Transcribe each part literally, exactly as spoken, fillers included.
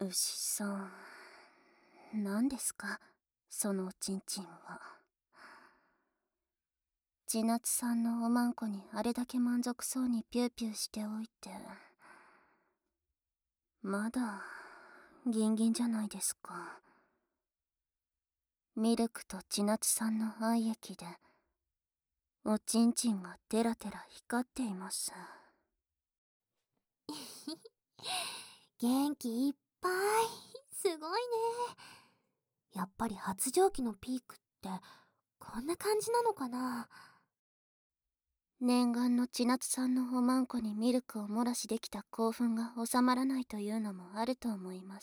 牛さん、何ですかそのおちんちんは。千夏さんのおまんこにあれだけ満足そうにピューピューしておいて、まだギンギンじゃないですか。ミルクと千夏さんの愛液でおちんちんがテラテラ光っています。 元気いっぱい。すごいね。やっぱり発情期のピークってこんな感じなのかな。 念願の千夏さんのおまんこにミルクを漏らしできた興奮が収まらないというのもあると思います。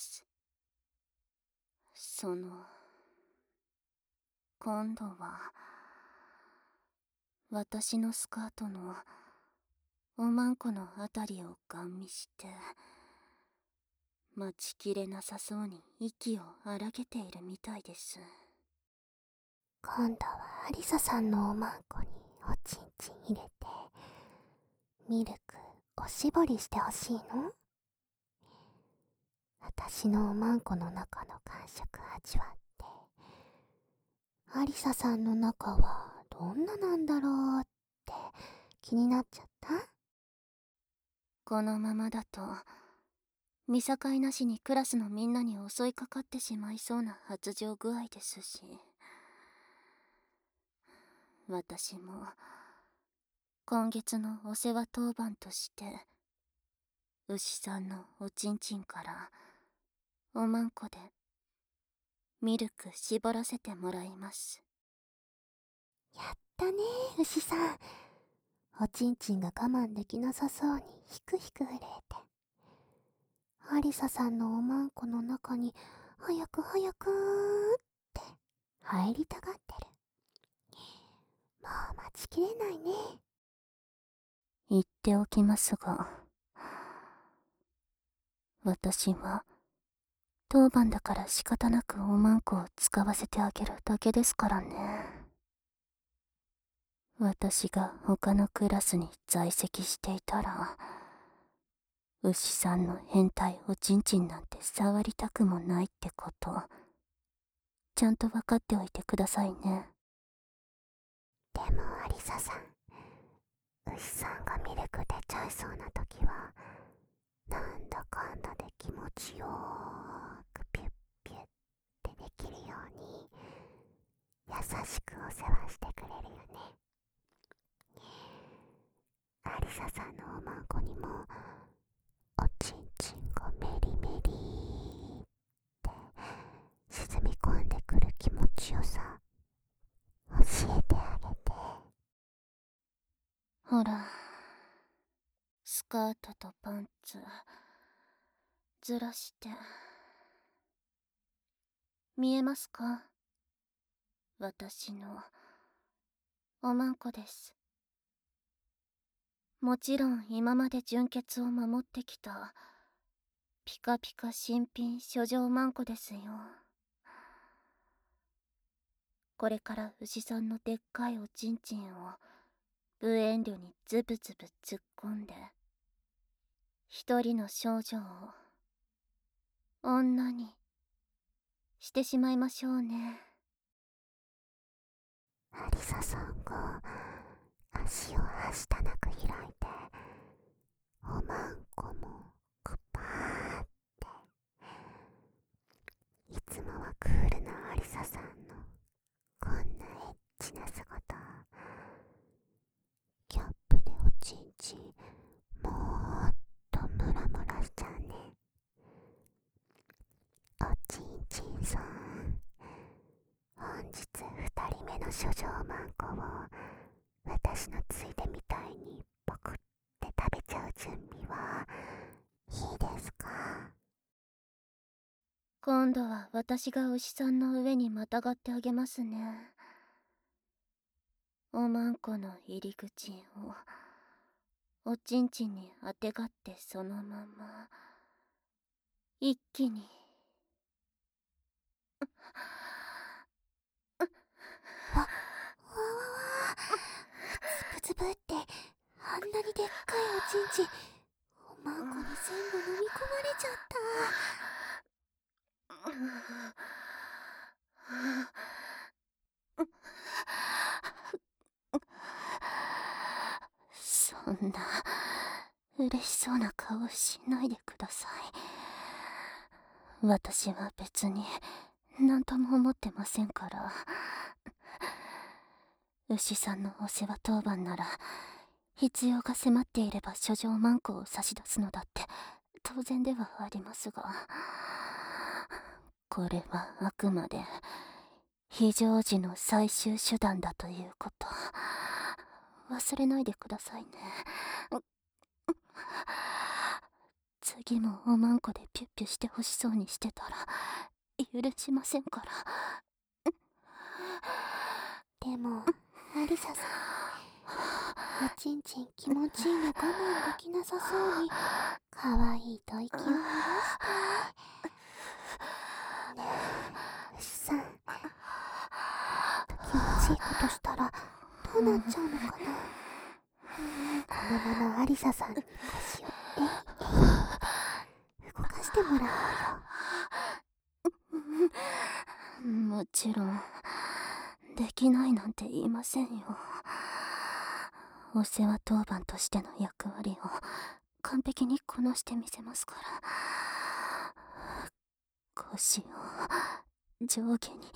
その今度は私のスカートのおまんこのあたりをガン見して待ちきれなさそうに息を荒げているみたいです。 今度はアリサさんのおまんこにおちんちん入れてミルクおしぼりしてほしいの？私のおまんこの中の感触味わってアリサさんの中はどんななんだろうって気になっちゃった？ このままだと見境なしにクラスのみんなに襲いかかってしまいそうな発情具合ですし、私も今月のお世話当番として牛さんのおちんちんからおまんこでミルク絞らせてもらいます。 やったね、牛さん。おちんちんが我慢できなさそうにひくひく震えてアリサさんのおまんこの中に早く早くって入りたがってる。もう待ちきれないね。 言っておきますが、私は当番だから仕方なくおまんこを使わせてあげるだけですからね。私が他のクラスに在籍していたら、牛さんの変態おちんちんなんて触りたくもないってこと、ちゃんと分かっておいてくださいね。 でもアリサさん、牛さんがミルク出ちゃいそうな時はなんだかんだで気持ちよーくピュッピュッってできるように優しくお世話してくれるよね。アリサさんのおまんこにもおちんちんがメリメリーって沈み込んでくる気持ちよさ教えてあげて。 ほら、スカートとパンツずらして見えますか？私のおまんこです。もちろん今まで純潔を守ってきたピカピカ新品処女まんこですよ。これから牛さんのでっかいおちんちんを無遠慮にズブズブ突っ込んで一人の少女を女にしてしまいましょうね。 アリサさんが足をはしたなく開いておまんこもクパーって、いつもはクールなアリサさんのこんなエッチな姿、キャップでおちんちんもーっとムラムラしちゃうね。おちんちんさん、本日二人目の処女マンコを私のついでみたいにポクって食べちゃう準備はいいですか？ 今度は私が牛さんの上にまたがってあげますね。おまんこの入り口をおちんちんにあてがってそのまま一気にわ、わわわつぶつぶってあんなにでっかいおちんちんおまんこに全部飲み込まれちゃった。 そんな嬉しそうな顔しないでください。私は別に何とも思ってませんから。牛さんのお世話当番なら、必要が迫っていれば書状マンコを差し出すのだって当然ではありますが、これはあくまで非常時の最終手段だということ、忘れないでくださいね。次もおまんこでピュッピュしてほしそうにしてたら許しませんから。 でもアリサさん、おちんちん気持ちいいの我慢できなさそうにかわいいと息を下ろして。ねえ牛さん、気持ちいいことしたらどうなっちゃうのかな。このままアリサさんに腰をえいえい動かしてもらおうよ。 もちろんできないなんて言いませんよ。お世話当番としての役割を完璧にこなしてみせますから。腰を上下に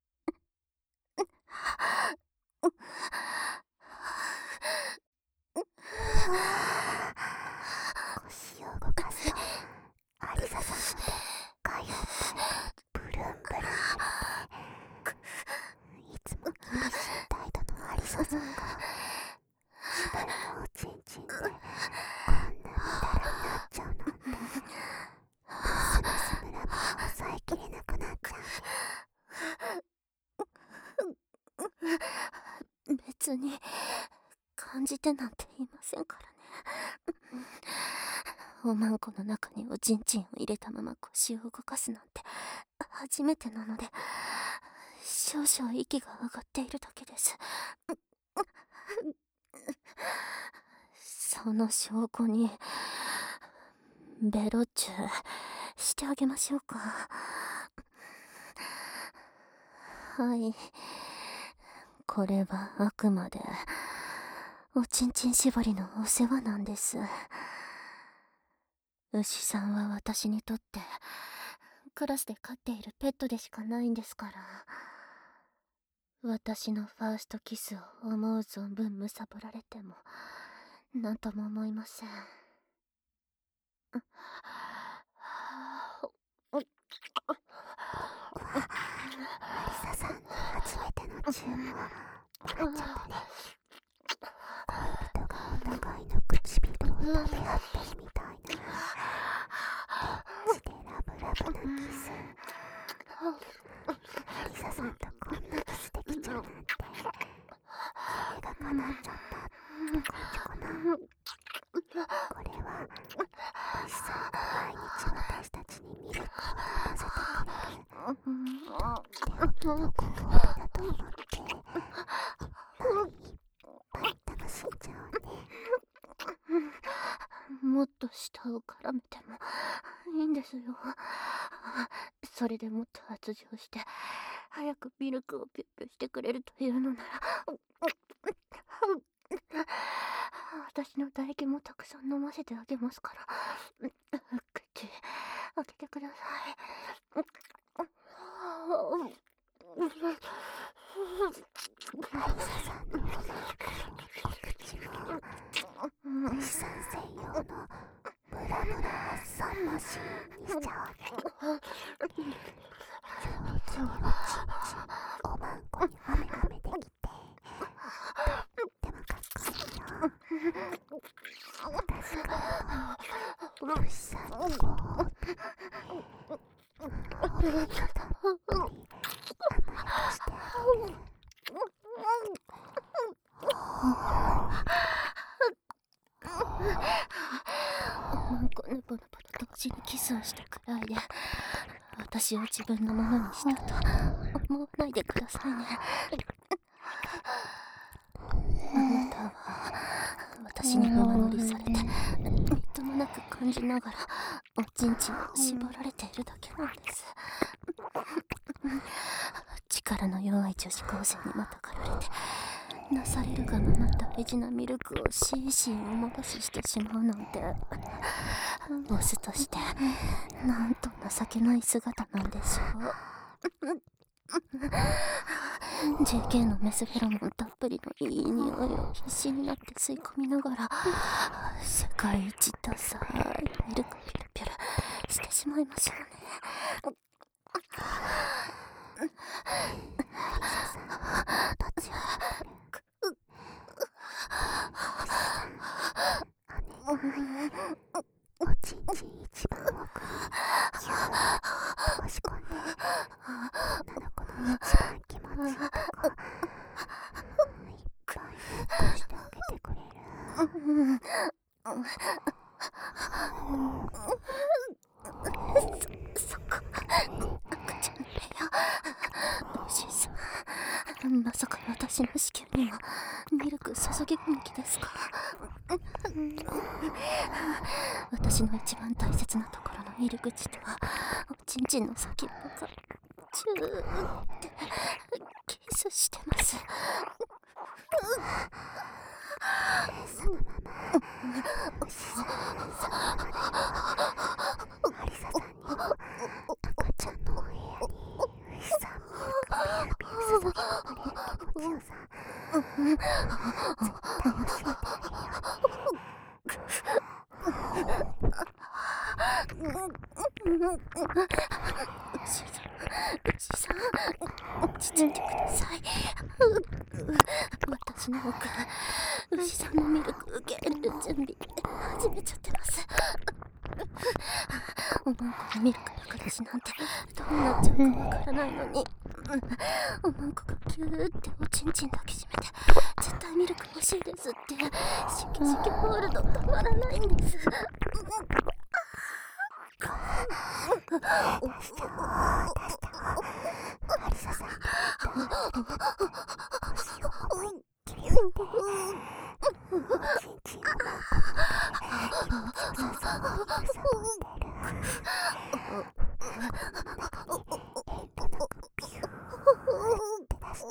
腰を動かすとアリサさんのでっかいおっぱいがブルンブルン揺れて、いつも厳しい態度のアリサさんが自分のおちんちんでこんなみだらになっちゃうなんて、ますますムラムラ抑えきれなくなっちゃう。別に感じてなんて言いませんからね。おまんこの中におちんちんを入れたまま腰を動かすなんて初めてなので、少々息が上がっているだけです。その証拠にベロチューしてあげましょうか。はい、これはあくまでおちんちん絞りのお世話なんです。牛さんは私にとってクラスで飼っているペットでしかないんですから。私のファーストキスを思う存分むさぼられても何とも思いません。 アリサさんの初めての注文もらっちゃったね。恋人がお互いの唇を食べ合ってるみたいなエッチでラブラブなキス。アリサさんとこんなキスできちゃうなんて夢が叶っちゃったって感じかな。これは牛さんが毎日私たちにミルクを飲ませてくれる手置きのご褒美だと思っていっぱいいっぱい楽しんじゃうね。 もっと舌を絡めてもいいんですよ。それでもっと発情して早くミルクをピュッピュしてくれるというのなら、私の唾液もたくさん飲ませてあげますから。口開けてください。 アリサさんの口も牛さん専用のムラムラ発散マシーンにしちゃうね。上手におちんちんおまんこにはめはめてきて、とってもかっこいいよ。私からも牛さんのご褒美、おべんがたっぷり甘やかしてあげる。 おまんこぬぼぬぼと同時にキスをしたくらいで私を自分のものにしたと思わないでくださいね。あなたは私に馬乗りされてみっともなく感じながらおちんちんを縛られているだけなんです。 力の弱い女子高生にまたがられて、なされるがまま大事なミルクをシーシーおもらししてしまうなんて、ボスとしてなんと情けない姿なんでしょう。ジェーケー のメスフェロモンたっぷりのいい匂いを必死になって吸い込みながら、世界一ダサいミルクピュルピュルしてしまいましょうね。 おちんちん一番奥にギューッと押し込んで、女の子の一番気持ちいいとこいっぱい抱っこしてあげてくれる。 そ、そこ、赤ちゃん部屋。おじいさん、まさか私の子宮にはミルク注ぎ込む気ですか？私の一番大切なところのミルク地とはおちんちんの先っぽがチューってキスしてます。 そのまま牛さんそのままだよ。アリサさんにも赤ちゃんのお部屋に牛さんミルクビュービュー注ぎ込まれる気持ちよさ、絶対教えてあげるよ。 牛さん、牛さん、落ち着いてください。私の奥で牛さんのミルク受け入れる準備始めちゃってます。おまんこのミルクの形なんてどうなっちゃうかわからないのに、おまんこがキューっておちんちん抱きしめて絶対ミルク欲しいですってシキシキホールド止まらないんです。 出してよ、出してよ。アリサさん腰を思いっきり振っておちんちんを気持ちよさそうに揺さぶってる。お腹の中に遠慮なくピューって出して、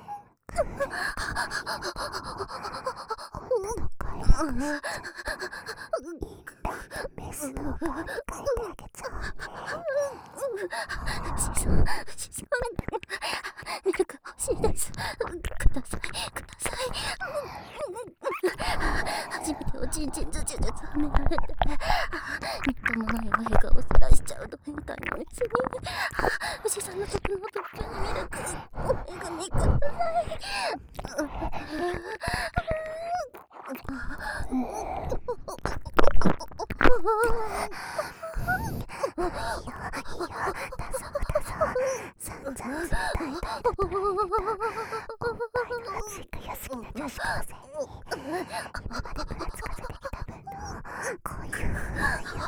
女の快楽しちゃうとインランドメスの方に変えてあげちゃうね。 牛さん、牛さん、ミルク欲しいです。ください、ください。初めておちんちんずちずつはめられて、みっともないお笑顔をさらしちゃうと変態のメスに、牛さんの時のとっくにミルク、お恵みください。 いいよ、いいよ、だそうだそう。散々冷たい態度取られたおっぱいの味が好きな女子高生に、今までぶらつかせてきた分のこういういいおちんちんミルク、いっ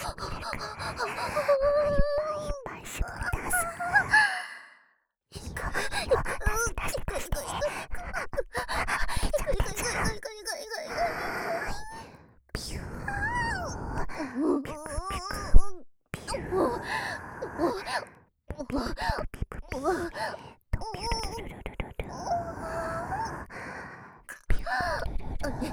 ぱいいっぱい絞り出す。いい子、いい子、出して出して出して。出ちゃう出ちゃう。ピュー。ピュクピュク。ピュー。ピプピプピプピとピュルルルルルル。ピュルルルル。ピクルル。ピルルルルルル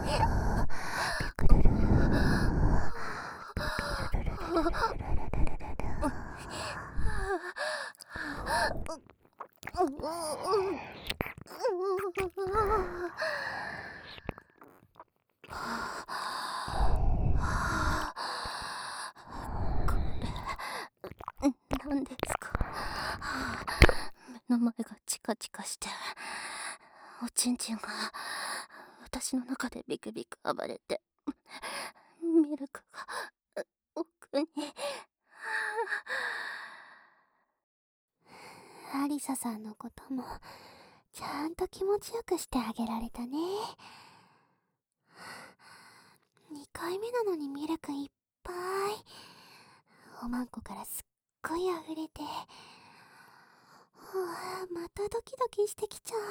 何ですか？目の前がチカチカしておちんちんが私の中でビクビク暴れて、ミルクが奥に。 アリサさんのこともちゃんと気持ちよくしてあげられたね。にかいめなのにミルクいっぱい、おまんこからすっごい溢れて、うわ、またドキドキしてきちゃう。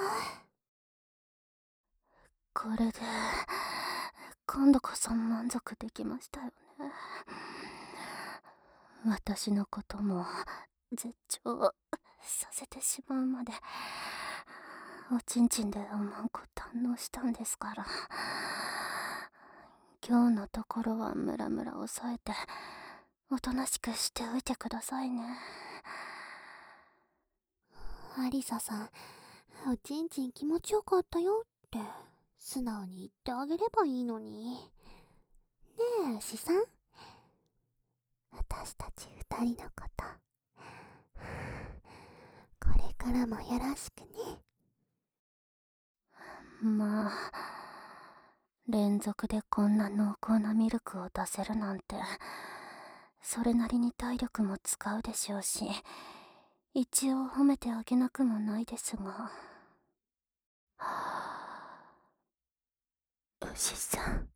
これで今度こそ満足できましたよね。私のことも絶頂させてしまうまでおちんちんでおまんこ堪能したんですから、今日のところはムラムラ抑えておとなしくしておいてくださいね。 アリサさん、おちんちん気持ちよかったよって素直に言ってあげればいいのに。ねえ、牛さん。私たち二人のこと、これからもよろしくね。 まあ、連続でこんな濃厚なミルクを出せるなんて、それなりに体力も使うでしょうし、一応褒めてあげなくもないですが。はあ、牛さん。